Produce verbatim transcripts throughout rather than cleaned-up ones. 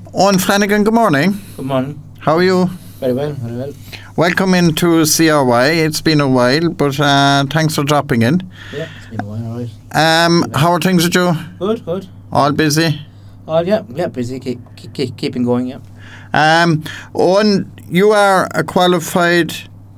Owen Flanagan, good morning. Good morning. How are you? Very well, very well. Welcome into C R Y. It's been a while, but uh, thanks for dropping in. Yeah, it's been a while, all right. Um, how are things with you? Good, good. All busy? Oh, yeah, yeah, busy, keep, keep, keeping going, yeah. Um, Owen, you are a qualified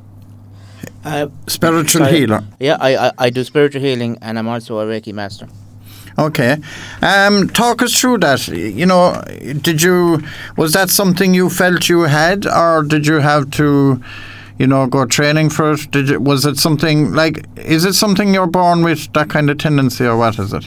Uh, spiritual sorry. healer. Yeah, I, I, I do spiritual healing, and I'm also a Reiki master. Okay. Um, talk us through that. You know, did you, was that something you felt you had, or did you have to, you know, go training for it? Did you, was it something, like, is it something you're born with, that kind of tendency, or what is it?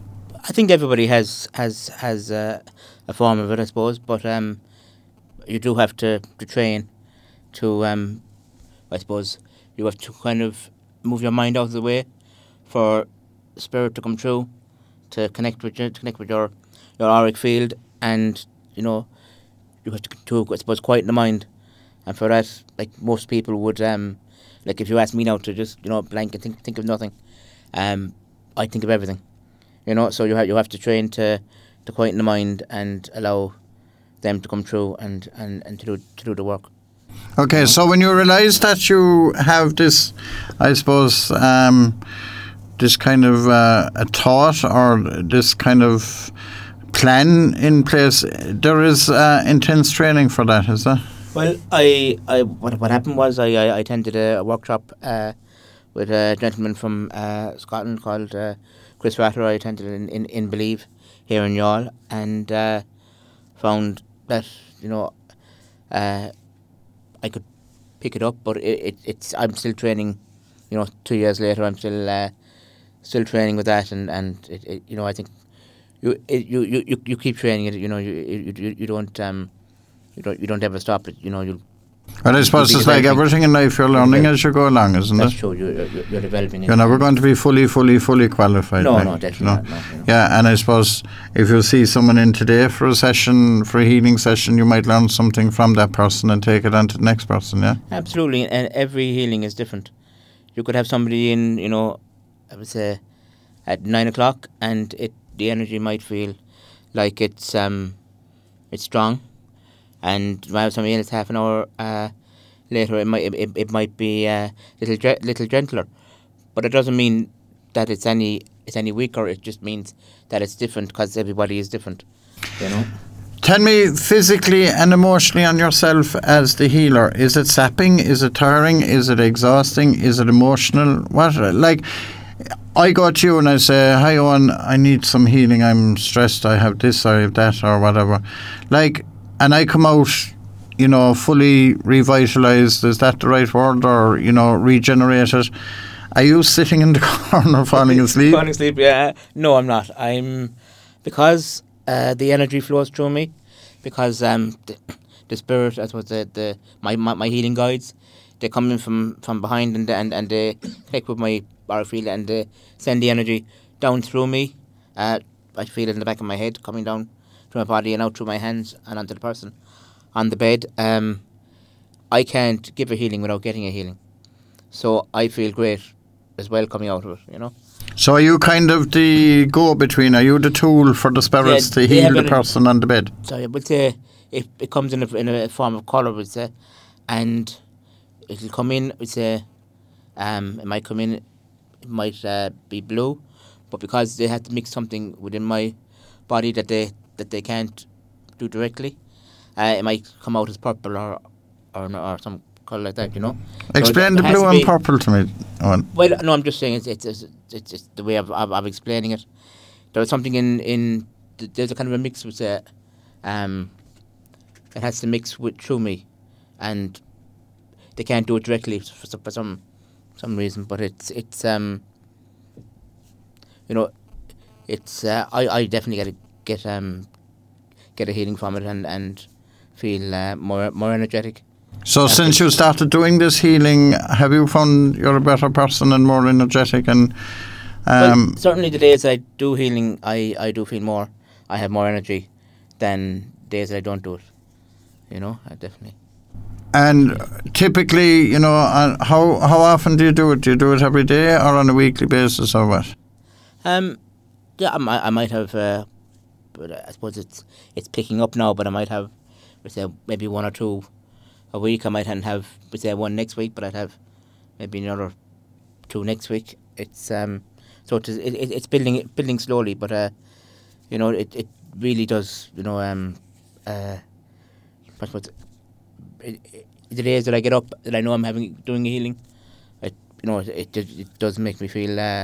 I think everybody has has has uh, a form of it, I suppose, but um, you do have to, to train to, um, I suppose, you have to kind of move your mind out of the way for spirit to come through, to connect with you, to connect with your, your auric field, and, you know, you have to, to, I suppose, quieten the mind. And for that, like most people would, um, like if you ask me now to just, you know, blank and think think of nothing, um, I think of everything, you know. So you have you have to train to, to quieten the mind and allow them to come through and, and, and to do to do the work. Okay, so when you realise that you have this, I suppose, um, this kind of uh, a thought or this kind of plan in place, there is uh, intense training for that, is there? Well, I, I what what happened was I, I, I attended a, a workshop uh, with a gentleman from uh, Scotland called uh, Chris Ratter. I attended in, in, in Believe here in Youghal, and uh, found that, you know, uh, I could pick it up, but it, it it's I'm still training. You know, two years later, I'm still uh, still training with that, and and it, it, you know, I think you it, you, you you keep training it. You know, you you you, you don't um you don't you don't ever stop it. You know, you. Well, I suppose it's like everything in life, you're learning as you go along, isn't That's it? true. You're, you're, you're developing. You're never going to be fully, fully, fully qualified. No, like, no, definitely you know? not. No, you know. Yeah, and I suppose if you see someone in today for a session, for a healing session, you might learn something from that person and take it on to the next person, yeah? Absolutely, and every healing is different. You could have somebody in, you know, I would say, at nine o'clock, and it the energy might feel like it's um, it's strong, and you might have somebody else half an hour uh, later. It might it, it might be a uh, little ge- little gentler, but it doesn't mean that it's any it's any weaker. It just means that it's different because everybody is different, you know. Tell me physically and emotionally on yourself as the healer. Is it sapping? Is it tiring? Is it exhausting? Is it emotional? What, like, I go to you and I say, hi Owen, I need some healing. I'm stressed. I have this, I have that, or whatever. Like, and I come out, you know, fully revitalised. Is that the right word? Or, you know, regenerated? Are you sitting in the corner falling asleep? Falling asleep, yeah. No, I'm not. I'm, because uh, the energy flows through me, because um, the, the spirit, I suppose, the, the my, my my healing guides, they come in from, from behind and and, and they connect with my auric field and they send the energy down through me. Uh, I feel it in the back of my head, coming down through my body and out through my hands and onto the person on the bed. Um, I can't give a healing without getting a healing. So I feel great as well coming out of it, you know. So are you kind of the go-between? Are you the tool for the spirits Yeah, to they heal have the an- person on the bed? So I would say it, it comes in a, in a form of colour, would say, and it'll come in, would say, um, it might come in, it might uh, be blue, but because they have to mix something within my body that they that they can't do directly, uh, it might come out as purple or or, or some colour like that, you know. Explain So the it has blue to and be- purple to me, Owen. Well, no, I'm just saying it's it's it's, it's, it's the way of, of of explaining it. There was something in in th- there's a kind of a mix with uh, um, it has to mix with through me, and they can't do it directly for, some- for some some reason. But it's it's um, you know, it's uh, I I definitely get a, get um get a healing from it and and feel uh, more more energetic. So since you started doing this healing, have you found you're a better person and more energetic? And um, Well, certainly the days I do healing, I, I do feel more. I have more energy than days I don't do it. You know, I definitely. and typically, you know, uh, how how often do you do it? Do you do it every day or on a weekly basis or what? Um, yeah, I might, I might have uh, but I suppose it's it's picking up now. But I might have, let's say, maybe one or two a week. I might have, let's say, one next week, but I'd have maybe another two next week. It's um, so it is, it, it, it's building building slowly, but uh, you know, it, it really does. You know, um, uh, I suppose it, it, the days that I get up that I know I'm having doing a healing, it you know it it, it does make me feel uh,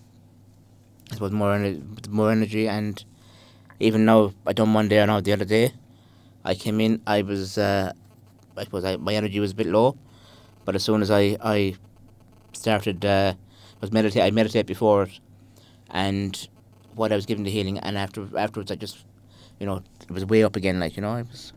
I suppose more ener- more energy. And even now, I done one day or now the other day, I came in, I was uh, I suppose I, my energy was a bit low, but as soon as I I started uh, was meditate I meditate before it, and what I was given the healing, and after afterwards I just you know it was way up again, like you know it was.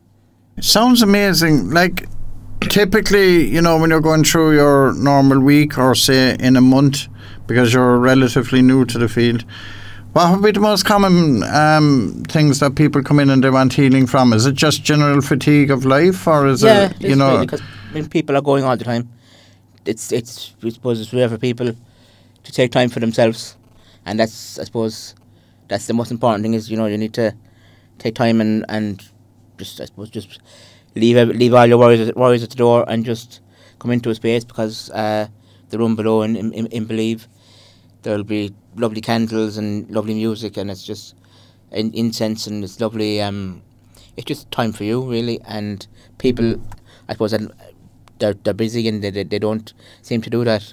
It sounds amazing. Like, typically, you know, when you're going through your normal week or say in a month, because you're relatively new to the field, what would be the most common um, things that people come in and they want healing from? Is it just general fatigue of life, or is yeah, it, you know? Yeah, because I mean, people are going all the time. It's, it's, I suppose it's rare for people to take time for themselves. And that's, I suppose, that's the most important thing is, you know, you need to take time and, and just, I suppose, just leave leave all your worries, worries at the door and just come into a space, because uh, the room below in, in, in Believe, there'll be lovely candles and lovely music, and it's just in, incense, and it's lovely. Um, it's just time for you, really. And people, I suppose, they're they're busy and they they, they don't seem to do that.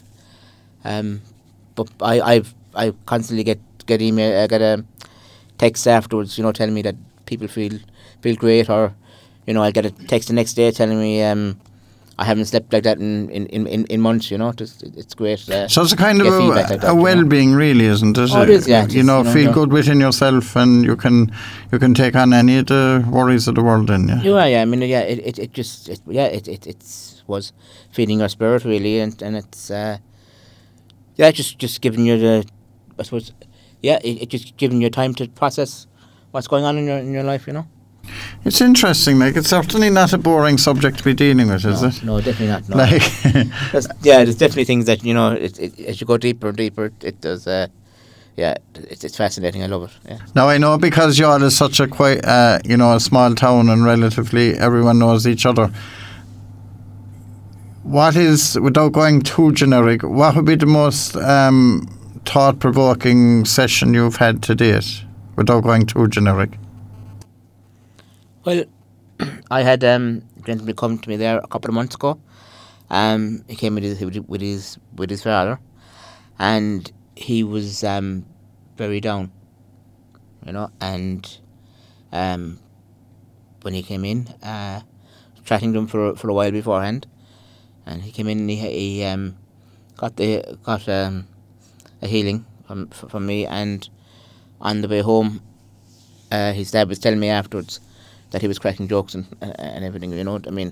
Um, but I I've I constantly get get email, I get a text afterwards, you know, telling me that people feel feel great, or you know, I get a text the next day telling me um. I haven't slept like that in, in, in, in months, you know. It's, it's great. Uh, so it's a kind of a, like that, a well-being, you know? Really, isn't it? Oh, it is, yeah. You know, you know, feel good within yourself, and you can you can take on any of the worries of the world. Then, yeah. Yeah, yeah. I mean, yeah. It, it, it just, it, yeah. It, it, it's was feeding your spirit, really, and and it's, uh, yeah, just just giving you the, I suppose, yeah, it, it just giving you time to process what's going on in your in your life, you know. It's interesting, like, it's certainly not a boring subject to be dealing with, is no, it? No, definitely not. No. Like there's, yeah, there's definitely things that, you know, it, it, as you go deeper and deeper, it does, uh, yeah, it's, it's fascinating. I love it, yeah. Now, I know because Youghal is such a quite, uh, you know, a small town and relatively everyone knows each other. What is, without going too generic, what would be the most um, thought-provoking session you've had to date, without going too generic? Well, I had um, a gentleman come to me there a couple of months ago. Um, he came with his with his with his father, and he was um, very down, you know. And um, when he came in, uh, chatting to him for for a while beforehand, and he came in and he, he um, got the got um, a healing from from me. And on the way home, uh, his dad was telling me afterwards that he was cracking jokes and uh, and everything, you know. I mean,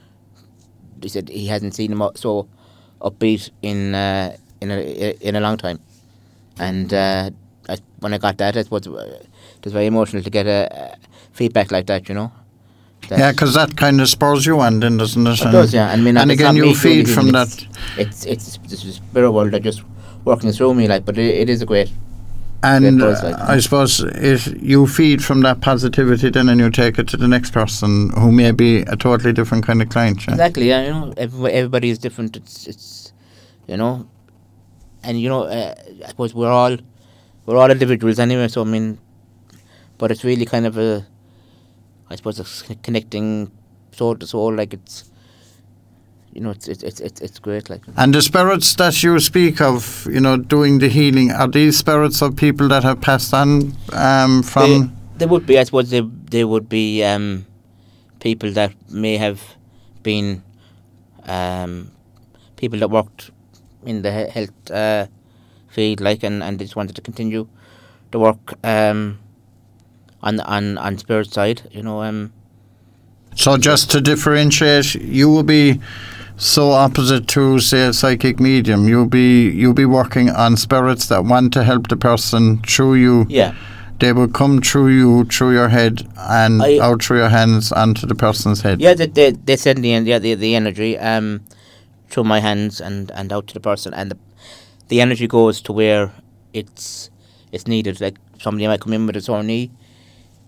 he said he hasn't seen him so upbeat in uh, in a in a long time. And uh, I, when I got that, I suppose it was very emotional to get a, a feedback like that, you know. That yeah, because that kind of spurs you on, then, doesn't it? It does, yeah. I mean, and again, you feed from it's, that. It's it's it's a spirit world that just working through me, like. But it, it is a great. And buzz, like, I suppose if you feed from that positivity, then and you take it to the next person who may be a totally different kind of client. Yeah? Exactly, yeah. You know, everybody, everybody is different. It's, it's, you know, and you know, uh, I suppose we're all, we're all individuals anyway. So I mean, but it's really kind of a, I suppose, it's connecting soul to soul. Like it's. You know, it's it's it's it's great. Like, and the spirits that you speak of, you know, doing the healing, are these spirits of people that have passed on um, from? They, they would be, I suppose. They they would be um, people that may have been um, people that worked in the he- health uh, field, like, and, and they just wanted to continue the work um, on on on spirit side. You know. Um, so just to differentiate, you will be. So opposite to, say, a psychic medium, you'll be you'll be working on spirits that want to help the person through you. Yeah. They will come through you, through your head, and I, out through your hands onto the person's head. Yeah, they they, they send the yeah, the the energy um through my hands and, and out to the person, and the the energy goes to where it's it's needed. Like somebody might come in with a sore knee,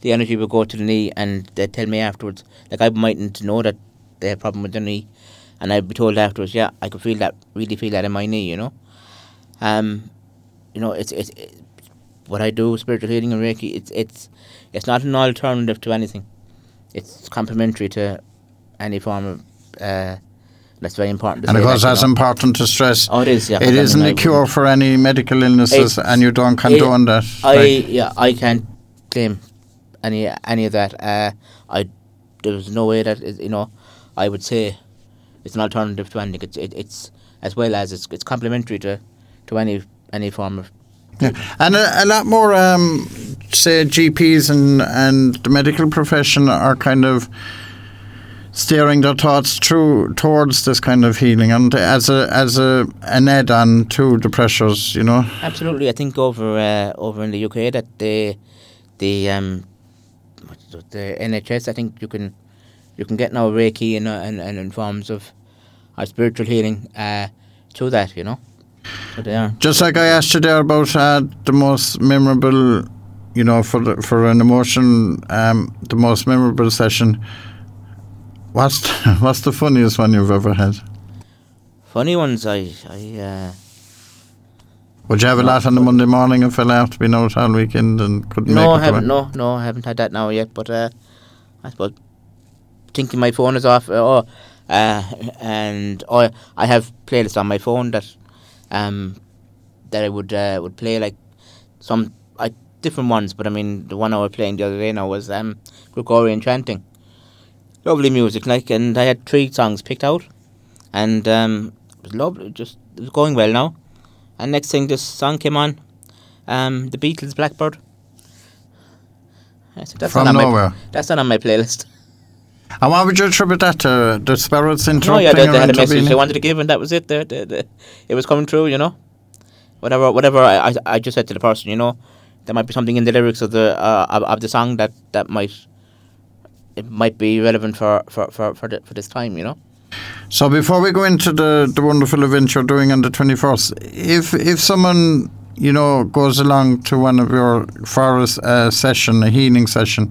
the energy would go to the knee, and they'd tell me afterwards, like I mightn't know that they had a problem with their knee, and I'd be told afterwards, yeah, I could feel that, really feel that in my knee, you know. Um, you know, it's it's it, what I do, spiritual healing and Reiki. It's it's it's not an alternative to anything. It's complementary to any form of. Uh, that's very important. To and say of course, that, that's you know. important to stress. Oh, it is. Yeah, it I isn't mean, a I cure wouldn't- for any medical illnesses, It's- and you don't condone it- that. I like- yeah, I can't claim any any of that. Uh, I there's no way that it, you know, I would say it's an alternative to anything. It's it, it's as well as it's it's complementary to, to any any form of. Yeah. And a, a lot more, um, say, G Ps and, and the medical profession are kind of steering their thoughts through towards this kind of healing, and as a as a an add-on to the pressures, you know. Absolutely, I think over uh, over in the U K that the the um what's it, the N H S, I think you can you can get now Reiki and uh, and, and in forms of uh, spiritual healing uh, through that, you know. So they are. Just like I asked you there about uh, the most memorable, you know, for the, for an emotion, um, the most memorable session. What's the, what's the funniest one you've ever had? Funny ones, I I. Uh, Would you have a No, lot on the but- Monday morning and fell out being out all weekend and couldn't No, I make it? haven't. to No, no, I haven't had that now yet. But uh, I suppose thinking my phone is off. Uh, oh, uh, and oh, I have playlists on my phone that um that I would uh, would play like some uh, different ones. But I mean, the one I was playing the other day now was um Gregorian chanting. Lovely music, like, and I had three songs picked out, and um, it was lovely. Just it was going well now. And next thing, this song came on, um, the Beatles' Blackbird. I said, that's From not on nowhere. My, that's not on my playlist. And what would you attribute that to? The spirits No, interrupting yeah, they, or they had a message they intervening? wanted to give, and that was it. The, the, the, it was coming true, you know. Whatever, whatever. I, I, I just said to the person, you know, there might be something in the lyrics of the uh, of, of the song that, that might it might be relevant for for for for, the, for this time, you know. So before we go into the, the wonderful event you're doing on the twenty-first, if if someone, you know, goes along to one of your for a uh, session, a healing session,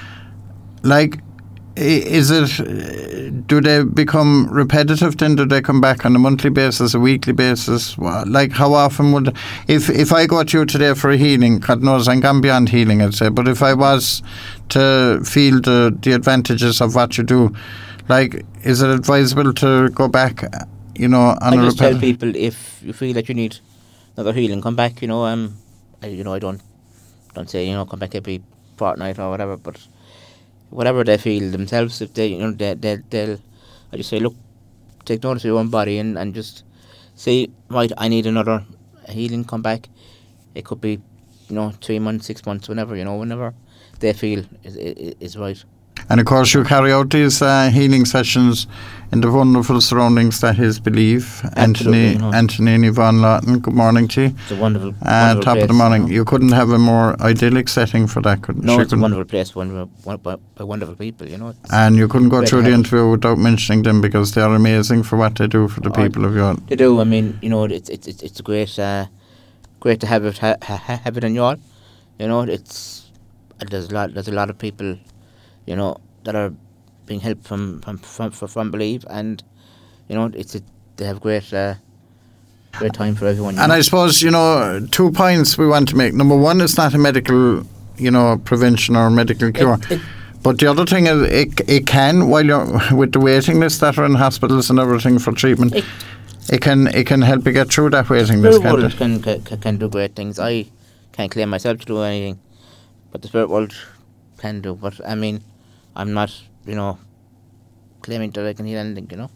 like, i- is it, uh, do they become repetitive then? Do they come back on a monthly basis, a weekly basis? Wha- Like, how often would, if if I go to you today for a healing, God knows I'm gone beyond healing, I'd say, but if I was to feel the, the advantages of what you do, like, is it advisable to go back, you know, on I a just tell repet- people, if you feel that you need another healing, come back. You know, um, I, you know, I don't don't say, you know, come back every fortnight or whatever, but whatever they feel themselves, if they, you know, they they they'll, I just say, look, take notice of your own body and, and just say, right, I need another healing. Come back. It could be, you know, three months, six months, whenever, you know, whenever they feel is is, is right. And of course, you carry out these uh, healing sessions in the wonderful surroundings that is Believe. Anthony, you know. Anthony and Yvonne Lawton, good morning to you. It's a wonderful, Uh, wonderful top place, of the morning. You know. You couldn't have a more idyllic setting for that, couldn't No, you? it's a Couldn't- wonderful place, wonderful, one, by, by wonderful people, you know. It's, And you couldn't go Great through to the have it. interview without mentioning them because they are amazing for what they do for the Oh, people of your. They do. I mean, you know, it's it's it's, it's great, uh, great to have it ha, ha, have it in Youghal. You know, it's uh, there's a lot there's a lot of people, you know, that are being helped from from from, from, from Believe, and you know, it's a, they have great uh, great time for everyone. You And know? I suppose, you know, two points we want to make. Number one, it's not a medical, you know, prevention or medical cure. It- it- But the other thing is, it, it can, while you're with the waiting list that are in hospitals and everything for treatment, It- it can it can help you get through that waiting list, Spirit can't world it? can, can can can do great things. I can't claim myself to do anything, but the spirit world can do. But I mean, I'm not, you know, claiming that I can heal anything. You know.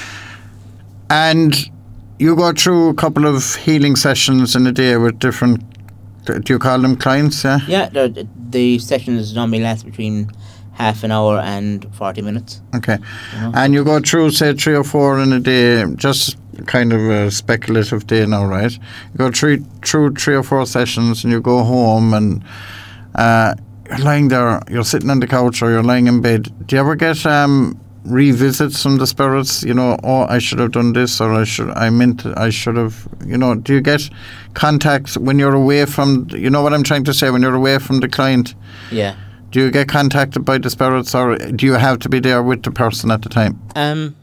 And you go through a couple of healing sessions in a day with different, do you call them clients, yeah? Yeah, the, the sessions normally last between half an hour and forty minutes. Okay. You know? And you go through, say, three or four in a day, just kind of a speculative day now, right? You go through, through three or four sessions and you go home and uh, you're lying there, you're sitting on the couch or you're lying in bed. Do you ever get um, revisits from the spirits? You know, oh, I should have done this, or I should, I meant, I should have, you know, do you get contact when you're away from, you know what I'm trying to say, when you're away from the client? Yeah. Do you get contacted by the spirits, or do you have to be there with the person at the time? Um,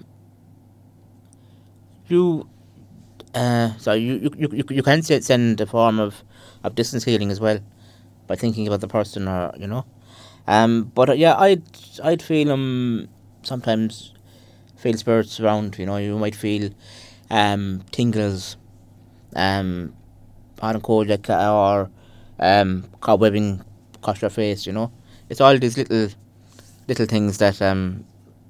you, uh, so you you, you, you can se- send a form of, of distance healing as well, by thinking about the person, or you know, um, but uh, yeah, I'd I'd feel um sometimes feel spirits around. You know, you might feel um tingles, um, hot and cold, like, uh, or um cobwebbing across your face. You know, it's all these little little things that um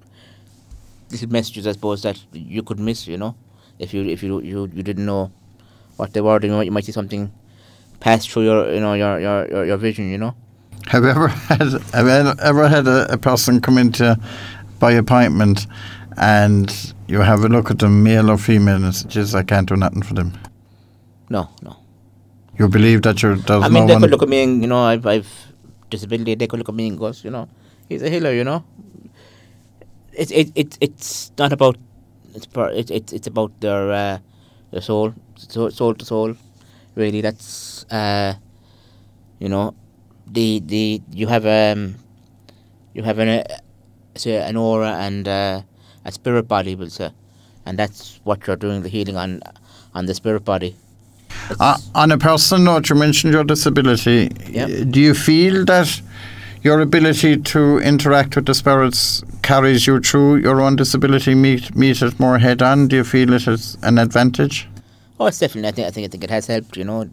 little messages, I suppose, that you could miss. You know, if you if you you, you didn't know what they were. You might you might see something pass through your you know your your, your, your vision. You know. Have you ever had have you ever had a, a person come into by appointment, and you have a look at them, male or female, and say, "Jeez, I can't do nothing for them." No, no. You believe that you're. There's I mean, no they one could look at me and, you know, I've, I've disability. They could look at me and go, you know, he's a healer. You know. It's it, it it's not about it's per, it, it it's about their uh, their soul, soul soul to soul. Really, that's uh, you know, the the you have um you have an uh, say an aura and uh, a spirit body, we'll say, and that's what you're doing the healing on on the spirit body. Uh, on a personal note, you mentioned your disability. Yep. Do you feel that your ability to interact with the spirits carries you through your own disability, meet meet it more head on? Do you feel it as an advantage? Oh, it's definitely. I think I think I think it has helped. You know.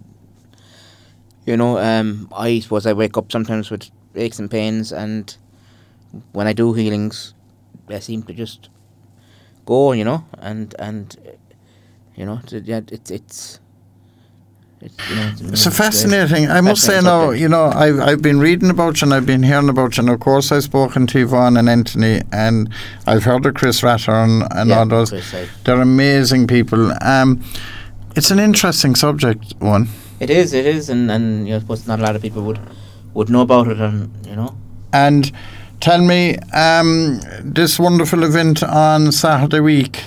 You know. Um. I suppose I wake up sometimes with aches and pains, and when I do healings, I seem to just go. You know, and and you know, to, yeah, it's it's. It's, you know, it's, It's a fascinating. I must say fascinating now, subject. you know, I've I've been reading about you and I've been hearing about you, and of course I've spoken to Yvonne and Anthony, and I've heard of Chris Ratter and, and Yeah, all those. Chris, I- They're amazing people. Um, it's an interesting subject, one. It is, it is, and, and you know, I suppose not a lot of people would would know about it, and you know. And tell me, um, this wonderful event on Saturday week,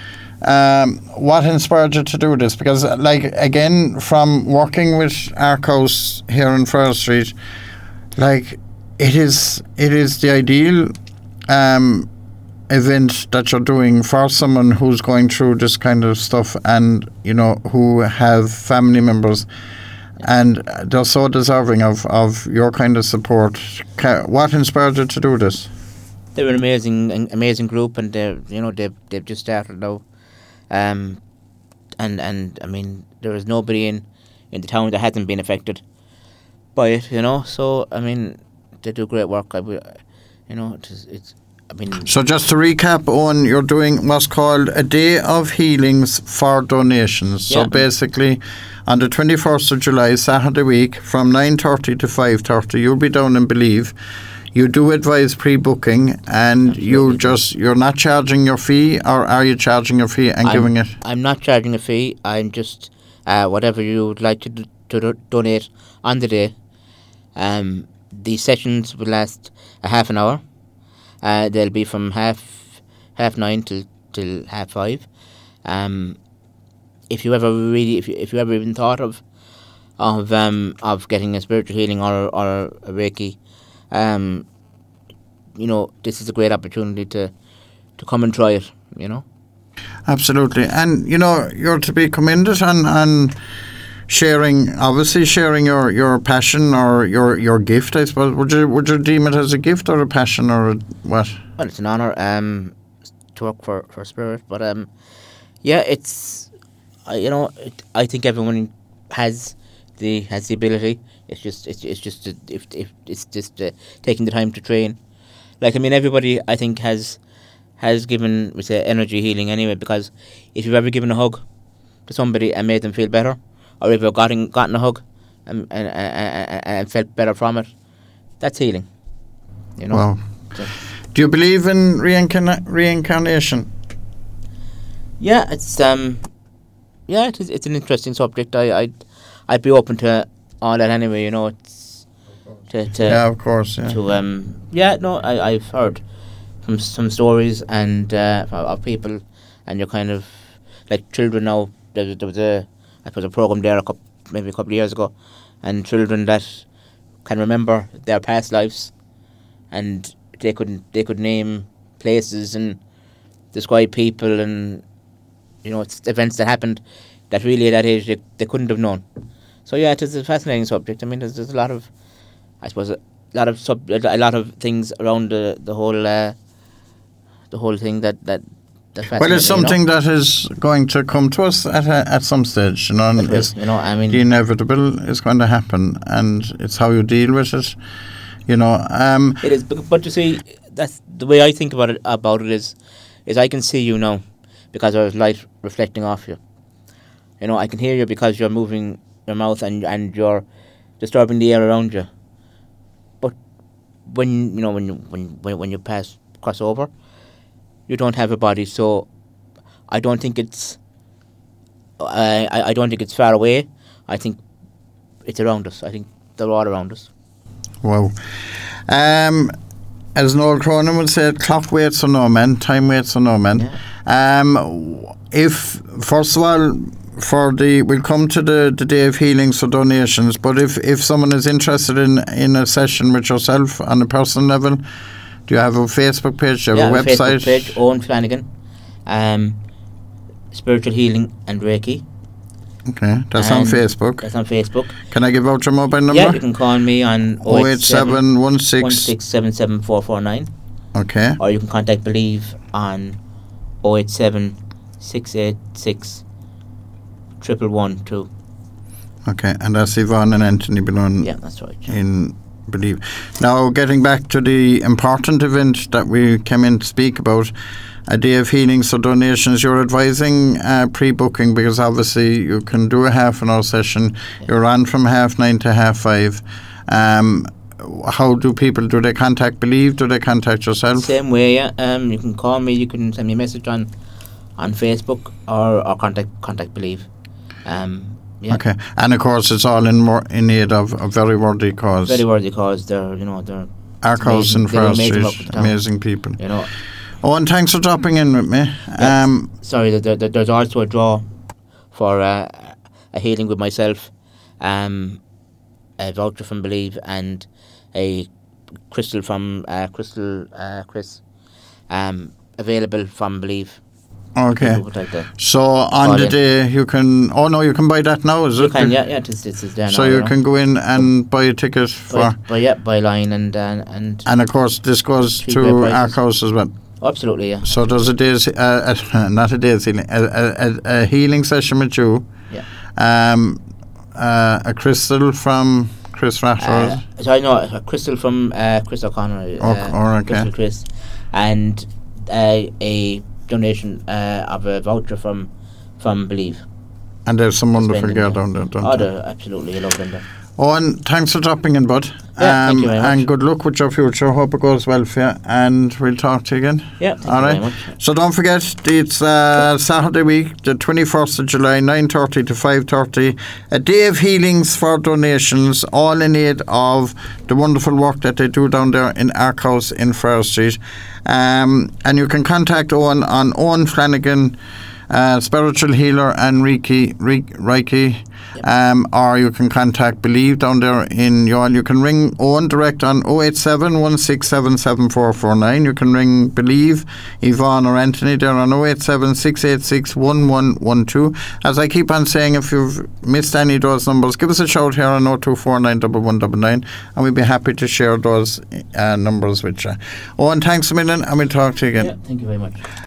um, what inspired you to do this? Because, uh, like, again, from working with Ark House here in Friar Street, like, it is it is the ideal um, event that you're doing for someone who's going through this kind of stuff, and, you know, who have family members, and they're so deserving of, of your kind of support. Ca- What inspired you to do this? They're an amazing, an amazing group, and they, you know, they've they've just started now, um, and and I mean, there is nobody in, in the town that hasn't been affected by it, you know. So I mean, they do great work. I, would- you know, it's, it's I mean, So just to recap, Owen, you're doing what's called a Day of Healings for Donations. So Yeah. basically, on the twenty-first of July, Saturday week, from nine thirty to five thirty, you'll be down in Believe. You do advise pre-booking, and you Absolutely. just, you're not charging your fee, or are you charging your fee and I'm, giving it? I'm not charging a fee. I'm just uh, whatever you would like to do, to do, donate on the day. Um, the sessions will last a half an hour. Uh, they'll be from half half nine till till half five. Um, if you ever really, if you, if you ever even thought of of um of getting a spiritual healing or or a Reiki, um, you know, this is a great opportunity to to come and try it. You know. Absolutely. And, you know, you're to be commended on, on sharing, obviously sharing your, your passion or your, your gift, I suppose. Would you would you deem it as a gift or a passion or a, what? Well, it's an honour um, to work for, for Spirit, but um, yeah, it's uh, you know, it, I think everyone has the has the ability. It's just it's it's just uh, if if it's just uh, taking the time to train. Like I mean, everybody I think has has given we say energy healing anyway, because if you've ever given a hug to somebody and made them feel better, or if you've gotten gotten a hug and and, and, and felt better from it, that's healing. You know. Wow. So, Do you believe in reincarna- reincarnation? yeah, it's um, yeah, it is, it's an interesting subject. I I'd, I'd be open to all that anyway. You know, it's to to Yeah, of course. Yeah. to um, yeah. No, I I've heard some some stories and uh, of of people, and you're kind of like children now. There, was- there was a I suppose a program there a couple, maybe a couple of years ago, and children that can remember their past lives, and they couldn't they could name places and describe people and you know it's events that happened that really at that age they, they couldn't have known. So yeah, it is a fascinating subject. I mean, there's, there's a lot of, I suppose, a lot of sub, a lot of things around the the whole uh, the whole thing that that. Well, it's something you know? that is going to come to us at a, at some stage, you know. And it's, you know, I mean, the inevitable is going to happen, and it's how you deal with it, you know. Um, it is, but, but you see, that's the way I think about it. About it is, is I can see you now because there's light reflecting off you. You know, I can hear you because you're moving your mouth and and you're disturbing the air around you. But when you know when you when when, when you pass cross over, you don't have a body, so I don't think it's. I I don't think it's far away. I think it's around us. I think they're all around us. Wow. Um, as an old Cronin would say, clock waits for no man, time waits for no man. Yeah. Um, if first of all, for the we'll come to the, the day of healings for donations. But if, if someone is interested in in a session with yourself on a personal level. Do you have a Facebook page? Do you have yeah, a website? Facebook page, Owen Flanagan. Um, Spiritual Healing and Reiki. Okay, that's and on Facebook. That's on Facebook. Can I give out your mobile number? Yeah, you can call me on oh eight seven one six one six seven seven four four nine. Okay. Or you can contact Believe on oh eight seven six eight six one one one two. Okay, and that's Yvonne and Anthony Ballone. Yeah, that's right. In Believe. Now, getting back to the important event that we came in to speak about, a day of healing, so donations, you're advising uh, pre-booking because obviously you can do a half an hour session. Yeah. You're on from half nine to half five. Um, how do people, do they contact Believe? Do they contact yourself? Same way, yeah. Um, you can call me, you can send me a message on on Facebook or, or contact contact Believe. Um, Yeah. Okay, and of course it's all in more in aid of a very worthy cause. Very worthy cause. They're you know they're our cause in Forest Street, amazing people. You know. Oh, and thanks for dropping in with me. Yeah, um, sorry, there, there, there's also a draw for uh, a healing with myself, um, a voucher from Believe, and a crystal from uh, Crystal uh, Chris, um, available from Believe. Okay. So on the day you can. Oh no, you can buy that now. Is you it? Can, yeah, yeah. It's, it's, it's there so now, you, you know. can go in and buy a ticket for. Buy, buy yeah, buy line and uh, and. And of course, this goes to our house as well. Absolutely, yeah. So there's a day's, uh, uh, not a day's healing, a, a, a healing session with you. Yeah. Um, uh, a crystal from Chris Rathore. Uh, sorry, no, a crystal from uh, Chris O'Connor. Oh, uh, oh, okay. Crystal Chris, and uh, a donation uh, of a voucher from from Believe. And there's some wonderful girl down there, don't Oh, there? Absolutely, I love them there. Oh, and thanks for dropping in, bud. Yeah, um, thank you very much. And good luck with your future. Hope it goes well for you. And we'll talk to you again. Yeah, thank All you right. very much. So don't forget, it's uh, Saturday week, the twenty-first of July, nine thirty to five thirty. A day of healings for donations, all in aid of the wonderful work that they do down there in Ark House in Friar Street. Um, and you can contact Owen on Owen Flanagan, uh, spiritual healer and Reiki, Reiki. Yep. Um, or you can contact Believe down there in Youghal. You can ring Owen direct on oh eight seven one six seven seven four four nine. You can ring Believe, Yvonne or Anthony there on oh eight seven six eight six one one one two. As I keep on saying, if you've missed any of those numbers, give us a shout here on oh two four nine one one nine nine, and we'd be happy to share those uh, numbers with you. Owen, thanks a million, and we'll talk to you again. Yeah, thank you very much.